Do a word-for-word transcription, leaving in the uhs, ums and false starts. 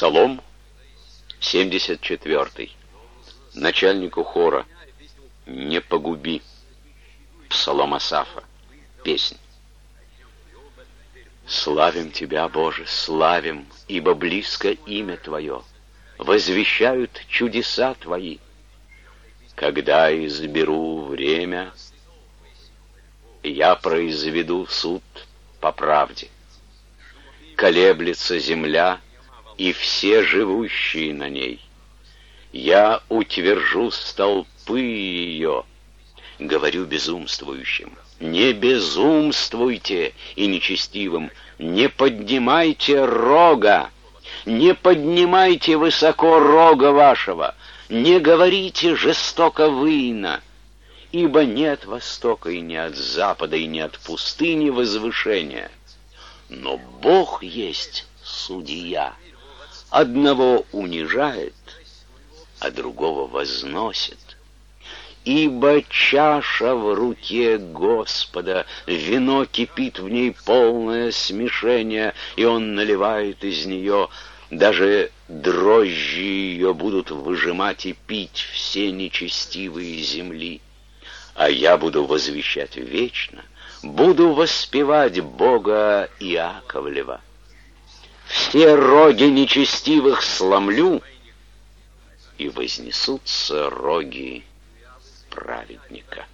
Псалом семьдесят четвертый. Начальнику хора: «Не погуби». Псалом Асафа. Песнь. Славим Тебя, Боже, славим, ибо близко имя Твое. Возвещают чудеса Твои. Когда изберу время, я произведу суд по правде. Колеблется земля и все живущие на ней. Я утвержу столпы ее, говорю безумствующим: не безумствуйте, и нечестивым: не поднимайте рога, не поднимайте высоко рога вашего, не говорите жестоко выйно, ибо нет востока и не от запада, и не от пустыни возвышения. Но Бог есть судья, одного унижает, а другого возносит. Ибо чаша в руке Господа, вино кипит в ней полное смешение, и Он наливает из нее, даже дрожжи ее будут выжимать и пить все нечестивые земли. А я буду возвещать вечно, буду воспевать Бога Иаковлева. Все роги нечестивых сломлю, и вознесутся роги праведника.